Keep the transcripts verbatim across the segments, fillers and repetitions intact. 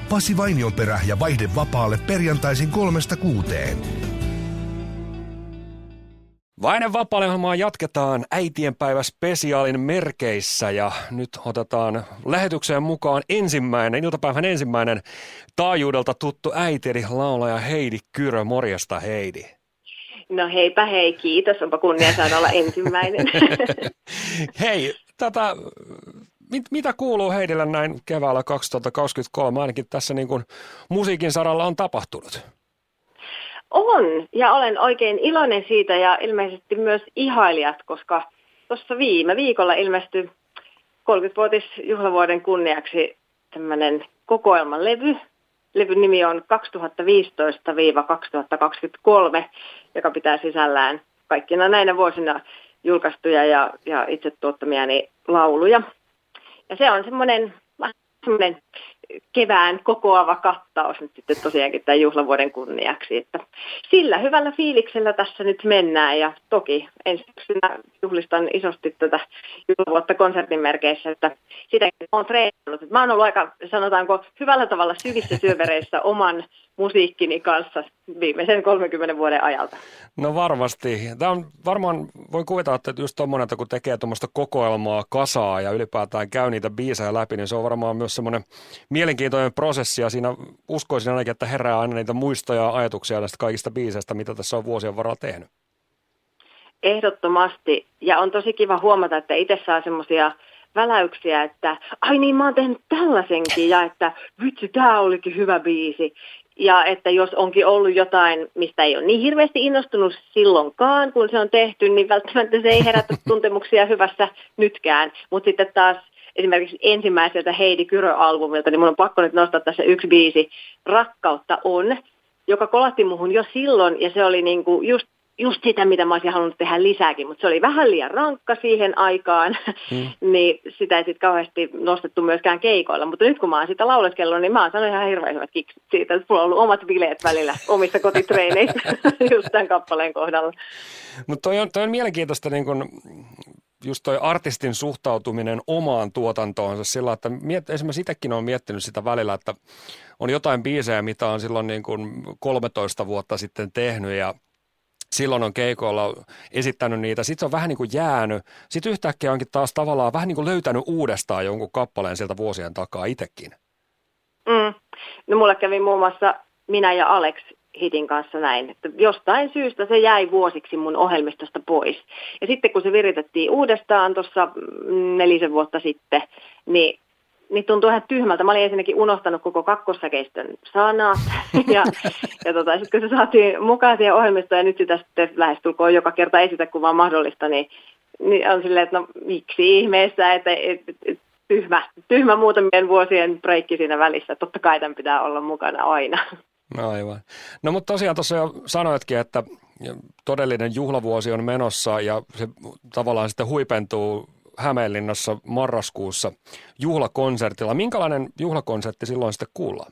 Pasi Vainionperä ja vaihde vapaalle perjantaisin kolmesta kuuteen. Vainen vapaa-ohjelmaa jatketaan äitienpäivä spesiaalin merkeissä ja nyt otetaan lähetykseen mukaan ensimmäinen, iltapäivän ensimmäinen taajuudelta tuttu äiti eli laulaja Heidi Kyrö. Morjesta Heidi. No heipä hei, kiitos. Onpa kunnia saada olla ensimmäinen. Hei, tätä, mit, mitä kuuluu Heidille näin keväällä kaksituhattakaksikymmentäkolme? Ainakin tässä niin kuin musiikin saralla on tapahtunut. On, ja olen oikein iloinen siitä ja ilmeisesti myös ihailijat, koska tuossa viime viikolla ilmestyi kolmekymmenvuotisjuhlavuoden kunniaksi tämmöinen kokoelmalevy. Levyn nimi on kaksituhattaviisitoista kaksituhattakaksikymmentäkolme, joka pitää sisällään kaikkina näinä vuosina julkaistuja ja, ja itse tuottamiani lauluja. Ja se on semmoinen, semmoinen kevään kokoava kattaus nyt sitten tosiaankin tämän juhlavuoden kunniaksi. Että sillä hyvällä fiiliksellä tässä nyt mennään ja toki ensi syksynä juhlistan isosti tätä juhlavuotta konsertin merkeissä, että sitäkin olen treenannut. Mä oon ollut aika, sanotaanko, hyvällä tavalla syvissä syövereissä oman musiikkini kanssa viimeisen kolmenkymmenen vuoden ajalta. No varmasti. Tämä on varmaan, voi kuvitella, että just tommoinen, että kun tekee tuommoista kokoelmaa kasaa ja ylipäätään käy niitä biisejä läpi, niin se on varmaan myös semmoinen mielenkiintoinen prosessi ja siinä uskoisin ainakin, että herää aina niitä muistoja ja ajatuksia näistä kaikista biiseistä, mitä tässä on vuosien varrella tehnyt. Ehdottomasti. Ja on tosi kiva huomata, että itse saa semmoisia väläyksiä, että ai niin, mä oon tehnyt tällaisenkin ja että vitsi, tää olikin hyvä biisi. Ja että jos onkin ollut jotain, mistä ei ole niin hirveästi innostunut silloinkaan, kun se on tehty, niin välttämättä se ei herätä tuntemuksia hyvässä nytkään. Mutta sitten taas esimerkiksi ensimmäiseltä Heidi Kyrö-albumilta, niin mun on pakko nyt nostaa tässä yksi biisi, Rakkautta on, joka kolahti muhun jo silloin ja se oli niinku just Just sitä, mitä mä olisin halunnut tehdä lisääkin, mutta se oli vähän liian rankka siihen aikaan, mm. niin sitä ei sitten kauheasti nostettu myöskään keikoilla. Mutta nyt kun mä oon sitä lauleskellut, niin mä oon sanonut ihan hirveän hyvät kiksit siitä, että mulla on ollut omat bileet välillä omissa kotitreeneissä just tämän kappaleen kohdalla. Mutta toi on, toi on mielenkiintoista niin kun just toi artistin suhtautuminen omaan tuotantoonsa sillä, että miet, esimerkiksi itsekin olen miettinyt sitä välillä, että on jotain biisejä, mitä on silloin niin kun kolmetoista vuotta sitten tehnyt ja silloin on keikoilla esittänyt niitä, sitten se on vähän niin kuin jäänyt, sitten yhtäkkiä onkin taas tavallaan vähän niin kuin löytänyt uudestaan jonkun kappaleen sieltä vuosien takaa itsekin. Mm. No mulle kävi muun muassa Minä ja Alex hitin kanssa näin, että jostain syystä se jäi vuosiksi mun ohjelmistosta pois. Ja sitten kun se viritettiin uudestaan tuossa nelisen vuotta sitten, niin niin tuntui ihan tyhmältä. Mä olin ensinnäkin unohtanut koko kakkossäkeistön sanat. Ja, ja tota, sitten kun se saatiin mukaan siihen ohjelmistoon ja nyt sitä sitten lähestulkoon joka kerta esitä, kun vaan mahdollista, niin, niin on silleen, että no miksi ihmeessä, että et, et, et, tyhmä, tyhmä muutamien vuosien breikki siinä välissä. Totta kai tämän pitää olla mukana aina. No aivan. No mutta tosiaan tuossa jo sanoitkin, että todellinen juhlavuosi on menossa ja se tavallaan sitten huipentuu Hämeenlinnassa marraskuussa juhlakonsertilla. Minkälainen juhlakonsertti silloin sitten kuullaan?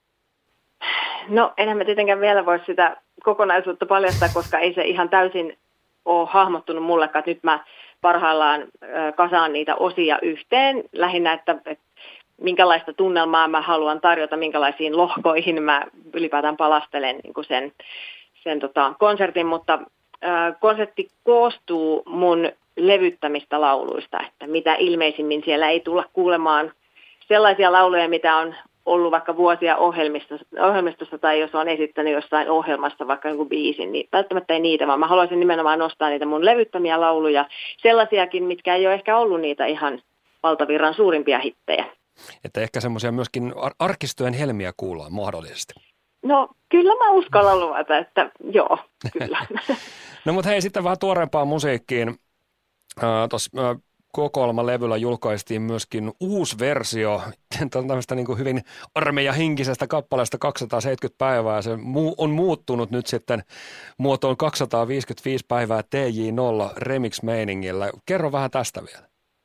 No enhän mä tietenkään vielä voi sitä kokonaisuutta paljastaa, koska ei se ihan täysin ole hahmottunut mullekaan. Nyt mä parhaillaan kasaan niitä osia yhteen. Lähinnä, että, että minkälaista tunnelmaa mä haluan tarjota, minkälaisiin lohkoihin mä ylipäätään palastelen niin kuin sen, sen tota, konsertin, mutta äh, konsertti koostuu mun levyttämistä lauluista, että mitä ilmeisimmin siellä ei tulla kuulemaan sellaisia lauluja, mitä on ollut vaikka vuosia ohjelmistossa, ohjelmistossa tai jos on esittänyt jossain ohjelmassa vaikka joku biisin, niin välttämättä ei niitä, vaan mä haluaisin nimenomaan nostaa niitä mun levyttämiä lauluja, sellaisiakin, mitkä ei ole ehkä ollut niitä ihan valtavirran suurimpia hittejä. Että ehkä semmoisia myöskin ar- arkistojen helmiä kuullaan mahdollisesti. No kyllä mä uskallan luvata, että joo, kyllä. No mutta hei, sitten vähän tuoreempaan musiikkiin. Tuossa kokoelmalevyllä julkaistiin myöskin uusi versio tämmöistä niin kuin hyvin armeijahinkisestä kappaleesta kaksisataaseitsemänkymmentä päivää. Ja se on muuttunut nyt sitten muotoon kaksisataaviisikymmentäviisi päivää T J nolla remix-meiningillä. Kerro vähän tästä vielä.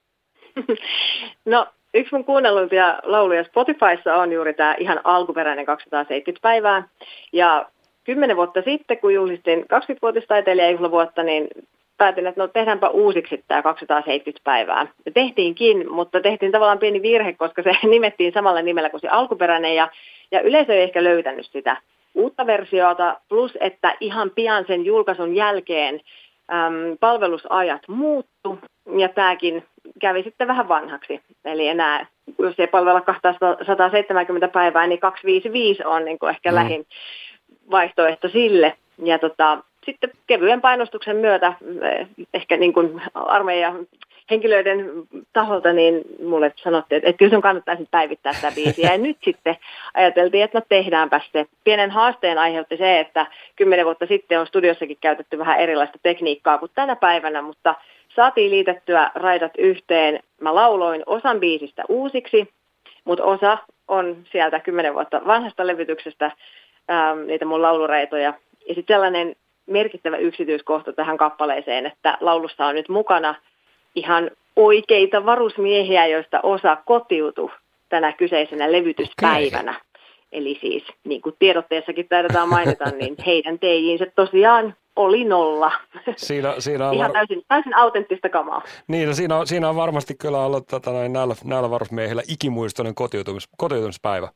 No yksi mun kuunnelluimpia lauluja Spotifyssa on juuri tämä ihan alkuperäinen kaksisataaseitsemänkymmentä päivää. Ja kymmenen vuotta sitten, kun juhlistin kaksikymmenvuotistaiteilijajuhlavuotta, niin päätin, että no tehdäänpä uusiksi tämä kaksisataaseitsemänkymmentä päivää. Ja tehtiinkin, mutta tehtiin tavallaan pieni virhe, koska se nimettiin samalla nimellä kuin se alkuperäinen ja Ja yleisö ei ehkä löytänyt sitä uutta versiota, plus että ihan pian sen julkaisun jälkeen äm, palvelusajat muuttu, ja tämäkin kävi sitten vähän vanhaksi. Eli enää, jos ei palvella kaksisataaseitsemänkymmentä päivää, niin kaksisataaviisikymmentäviisi on niin kuin ehkä mm. lähin vaihtoehto sille. Ja tota, sitten kevyen painostuksen myötä, ehkä niin kuin armeijan henkilöiden taholta, niin mulle sanottiin, että, että kyllä sun kannattaisi päivittää sitä biisiä. Ja nyt sitten ajateltiin, että no tehdäänpä se. Pienen haasteen aiheutti se, että kymmenen vuotta sitten on studiossakin käytetty vähän erilaista tekniikkaa kuin tänä päivänä, mutta saatiin liitettyä raidat yhteen. Mä lauloin osan biisistä uusiksi, mutta osa on sieltä kymmenen vuotta vanhasta levytyksestä, ähm, niitä mun laulureitoja. Ja sitten sellainen merkittävä yksityiskohta tähän kappaleeseen, että laulussa on nyt mukana ihan oikeita varusmiehiä, joista osa kotiutui tänä kyseisenä levytyspäivänä. Okay. Eli siis, niin kuin tiedotteessakin taidetaan mainita, niin heidän teijinsä tosiaan oli nolla. Siinä, siinä on ihan var... täysin, täysin autenttista kamaa. Niin, no siinä, on, siinä on varmasti kyllä ollut tota, näillä, näillä varusmiehillä ikimuistoinen kotiutumis, kotiutumispäivä.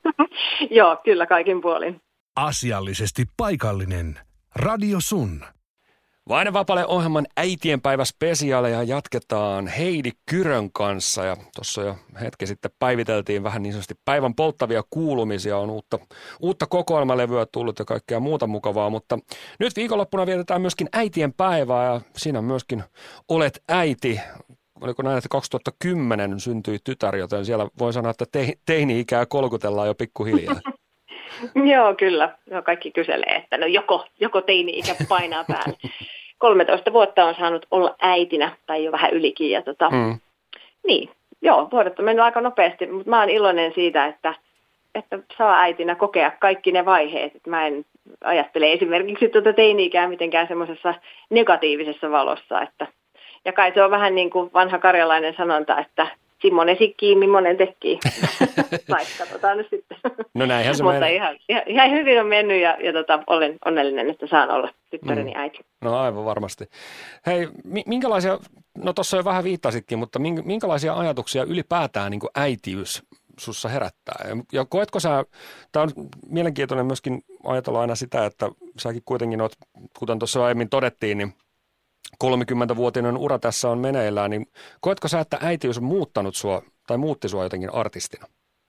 Joo, kyllä kaikin puolin. Asiallisesti paikallinen. Radio Sun. Vaine Vapale ohjelman äitienpäivä spesiaaleja jatketaan Heidi Kyrön kanssa, ja tuossa jo hetki sitten päiviteltiin vähän niin sanotusti päivän polttavia kuulumisia, on uutta, uutta kokoelmalevyä tullut ja kaikkea muuta mukavaa, mutta nyt viikonloppuna vietetään myöskin äitienpäivää, ja siinä myöskin olet äiti. Oliko näin, että kaksituhattakymmenen syntyi tytär, joten siellä voi sanoa, että te, teini-ikää kolkutellaan jo pikkuhiljaa. Joo, kyllä. No, kaikki kyselee, että no joko, joko teini-ikä painaa päälle. kolmetoista vuotta on saanut olla äitinä, tai jo vähän ylikin. Ja tota, mm. Niin, joo, vuodet on mennyt aika nopeasti, mutta mä oon iloinen siitä, että, että saa äitinä kokea kaikki ne vaiheet. Että mä en ajattele esimerkiksi tuota teini-ikää mitenkään semmoisessa negatiivisessa valossa. Että, ja kai se on vähän niin kuin vanha karjalainen sanonta, että Simmonen sikkii, Mimmonen tekkii. Vaikka katsotaan nyt sitten. No näinhän se Mutta ihan, ihan, ihan hyvin on mennyt ja, ja tota, olen onnellinen, että saan olla tyttäreni mm. äiti. No aivan varmasti. Hei, minkälaisia, no tuossa jo vähän viittasitkin, mutta minkälaisia ajatuksia ylipäätään niin kuin äitiys sussa herättää? Ja, ja koetko sä, tämä on mielenkiintoinen myöskin ajatella aina sitä, että säkin kuitenkin oot, kuten tuossa aiemmin todettiin, niin kolmekymmentävuotinen ura tässä on meneillään, niin koetko sä, että äitiys on muuttanut sua tai muutti sua jotenkin artistina?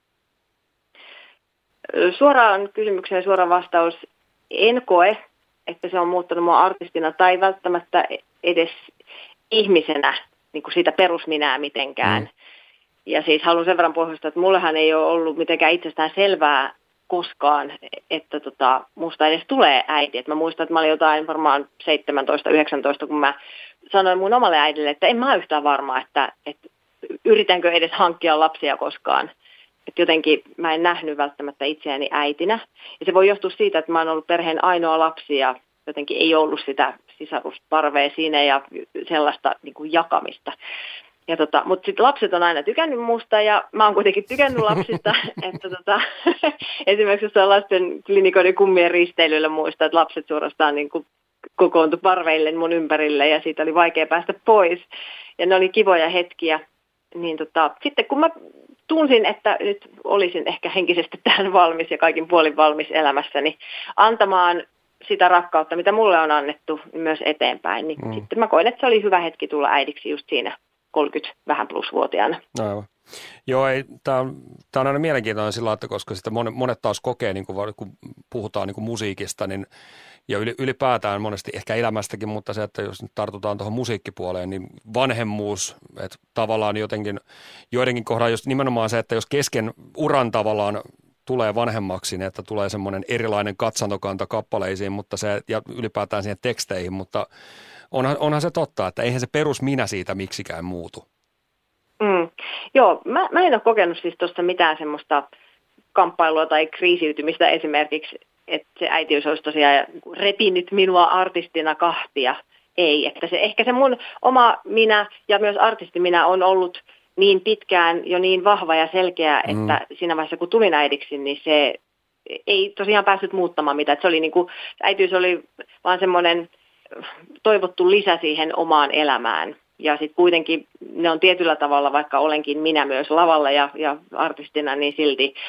Suoraan kysymykseen suora vastaus, en koe, että se on muuttanut mua artistina tai välttämättä edes ihmisenä, niin kuin siitä perusminää mitenkään. Mm. Ja siis haluan sen verran pohjustaa, että mullehan ei ole ollut mitenkään itsestään selvää koskaan, että tota, musta edes tulee äiti. Et mä muistan, että mä olin jotain varmaan seitsemäntoista yhdeksäntoista, kun mä sanoin mun omalle äidille, että en mä ole yhtään varma, että, että yritänkö edes hankkia lapsia koskaan. Että jotenkin mä en nähnyt välttämättä itseäni äitinä. Ja se voi johtua siitä, että mä oon ollut perheen ainoa lapsi ja jotenkin ei ollut sitä sisarusparvea siinä ja sellaista niin kuin jakamista. Ja tota, mutta sitten lapset on aina tykännyt musta ja mä oon kuitenkin tykännyt lapsista, että tota, esimerkiksi jossain lasten klinikoiden kummien risteilyllä muistaa, että lapset suorastaan niin kuin kokoontui parveille mun ympärille ja siitä oli vaikea päästä pois. Ja ne oli kivoja hetkiä. Niin tota, sitten kun mä tunsin, että nyt olisin ehkä henkisesti tähän valmis ja kaikin puolin valmis elämässäni antamaan sitä rakkautta, mitä mulle on annettu myös eteenpäin, niin mm. sitten mä koin, että se oli hyvä hetki tulla äidiksi just siinä kolmekymmentä vähän plus-vuotiaana. Aivan. Joo, tämä on, on aina mielenkiintoinen sillä, että koska sitä monet, monet taas kokee, niin kun, kun puhutaan niin kun musiikista, niin, ja ylipäätään monesti ehkä elämästäkin, mutta se, että jos nyt tartutaan tuohon musiikkipuoleen, niin vanhemmuus, että tavallaan jotenkin, joidenkin kohdalla just nimenomaan se, että jos kesken uran tavallaan tulee vanhemmaksi, niin että tulee semmoinen erilainen katsantokanta kappaleisiin, mutta se, ja ylipäätään siihen teksteihin, mutta onhan, onhan se totta, että eihän se perusminä siitä miksikään muutu. Mm. Joo, mä, mä en ole kokenut siis tuossa mitään semmoista kamppailua tai kriisiytymistä esimerkiksi, että se äitiys olisi tosiaan repinyt minua artistina kahtia. Ei, että se, ehkä se mun oma minä ja myös artisti minä on ollut niin pitkään jo niin vahva ja selkeä, että mm. siinä vaiheessa kun tulin äidiksi, niin se ei tosiaan päässyt muuttamaan mitään. Että se oli niin kuin, äitiys oli vaan semmoinen toivottu lisä siihen omaan elämään. Ja sitten kuitenkin ne on tietyllä tavalla, vaikka olenkin minä myös lavalla ja, ja artistina, niin silti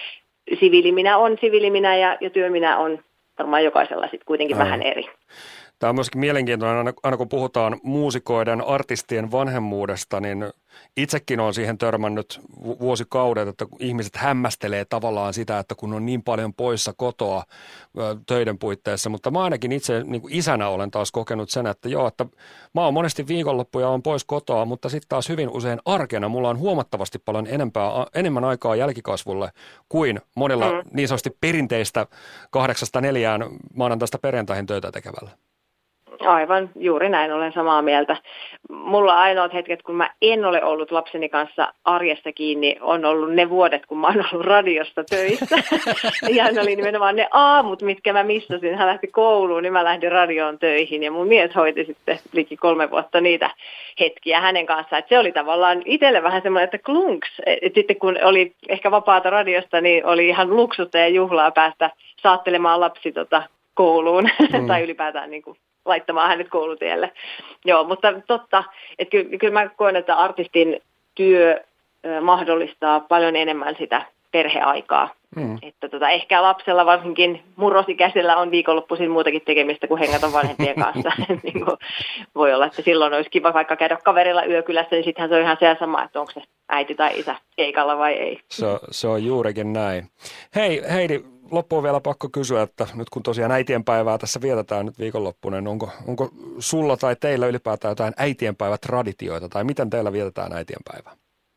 siviiliminä on siviiliminä ja, ja työminä on varmaan jokaisella sitten kuitenkin Ää. vähän eri. Tämä on myöskin mielenkiintoinen, aina, aina kun puhutaan muusikoiden, artistien vanhemmuudesta, niin itsekin olen siihen törmännyt vuosikaudet, että ihmiset hämmästelee tavallaan sitä, että kun on niin paljon poissa kotoa töiden puitteissa, mutta mä ainakin itse niin kuin isänä olen taas kokenut sen, että joo, että mä oon monesti viikonloppuja on pois kotoa, mutta sitten taas hyvin usein arkena mulla on huomattavasti paljon enempää, enemmän aikaa jälkikasvulle kuin monilla mm. niin sanotusti perinteistä kahdeksasta neljään maanantaista perjantaihin töitä tekevällä. Aivan, juuri näin, olen samaa mieltä. Mulla ainoat hetket, kun mä en ole ollut lapseni kanssa arjessa kiinni, on ollut ne vuodet, kun mä oon ollut radiosta töissä. Ja ne oli nimenomaan ne aamut, mitkä mä missasin. Hän lähti kouluun, niin mä lähdin radioon töihin. Ja mun mies hoiti sitten liki kolme vuotta niitä hetkiä hänen kanssaan. Et se oli tavallaan itselle vähän semmoinen, että klunks. Et sitten kun oli ehkä vapaata radiosta, niin oli ihan luksusta ja juhlaa päästä saattelemaan lapsi tota kouluun mm. tai ylipäätään niin kuin laittamaan hänet koulutielle. Joo, mutta totta, että kyllä, kyllä mä koen, että artistin työ mahdollistaa paljon enemmän sitä perheaikaa. Mm. Että tota, ehkä lapsella varsinkin murrosikäisellä on viikonloppuisin muutakin tekemistä kuin hengata vanhempien kanssa. niin kuin voi olla, että silloin olisi kiva vaikka käydä kaverilla yökylässä, niin sittenhän se on ihan se sama, että onko se äiti tai isä keikalla vai ei. Se, se on juurikin näin. Hei Heidi, loppuun vielä pakko kysyä, että nyt kun tosiaan äitienpäivää tässä vietetään nyt viikonloppuna, niin onko, onko sulla tai teillä ylipäätään jotain äitienpäivätraditioita tai miten teillä vietetään äitienpäivää?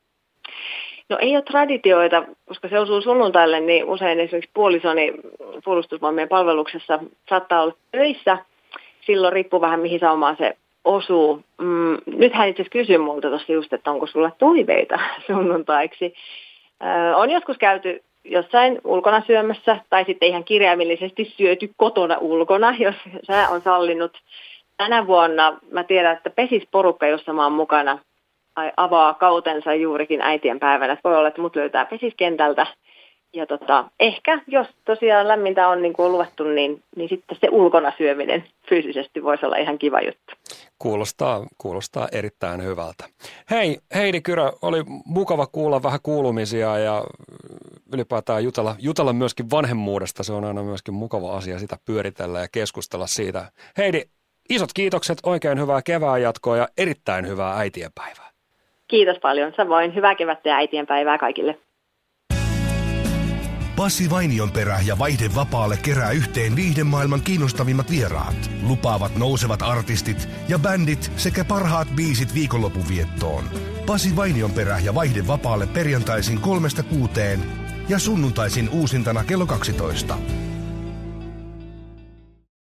No ei ole traditioita, koska se osuu sunnuntaille, niin usein esimerkiksi puolisoni puolustusvoimien palveluksessa saattaa olla töissä. Silloin riippuu vähän mihin saumaan se osuu. Mm, nyt hän itse asiassa kysyi multa tuossa just, että onko sulla toiveita sunnuntaiksi. Ö, on joskus käyty jossain ulkona syömässä tai sitten ihan kirjaimellisesti syöty kotona ulkona, jos sää on sallinut. Tänä vuonna mä tiedän, että pesisporukka, jossa mä oon mukana, avaa kautensa juurikin äitienpäivänä. Voi olla, että mut löytää pesiskentältä. Ja tota, ehkä, jos tosiaan lämmintä on niin kuin on luvattu, niin, niin sitten se ulkona syöminen fyysisesti voisi olla ihan kiva juttu. Kuulostaa, kuulostaa erittäin hyvältä. Hei, Heidi Kyrö, oli mukava kuulla vähän kuulumisia ja ylipäätään jutella, jutella myöskin vanhemmuudesta. Se on aina myöskin mukava asia sitä pyöritellä ja keskustella siitä. Heidi, isot kiitokset, oikein hyvää kevään jatkoa ja erittäin hyvää äitienpäivää. Kiitos paljon. Samoin hyvää kevättä ja äitienpäivää kaikille. Pasi Vainionperä ja Vaihdevapaalle kerää yhteen viihdemaailman kiinnostavimmat vieraat, lupaavat nousevat artistit ja bändit sekä parhaat biisit viikonlopun viettoon. Pasi Vainionperä ja Vaihdevapaalle perjantaisin kolmesta kuuteen ja sunnuntaisin uusintana kello kaksitoista.